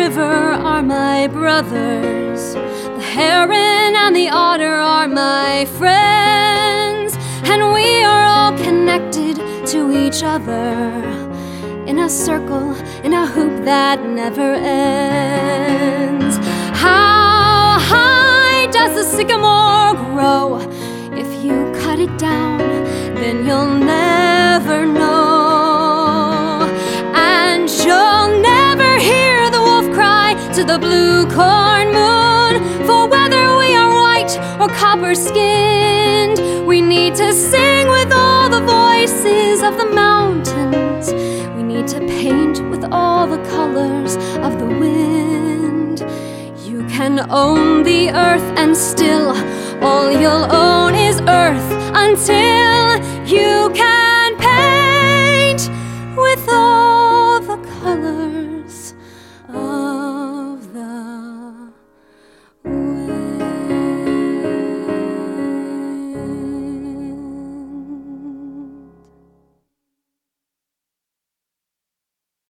river are my brothers. The heron and the otter are my friends. And we are all connected to each other in a circle, in a hoop that never ends. How high does the sycamore grow? If you cut it down, then you'll never know. And you'll never hear the wolf cry to the blue corn moon. For whether we are white or copper-skinned, we need to sing with all the voices of the mountains. We need to paint with all the colors of the wind. You can own the earth and still all you'll own is earth until you can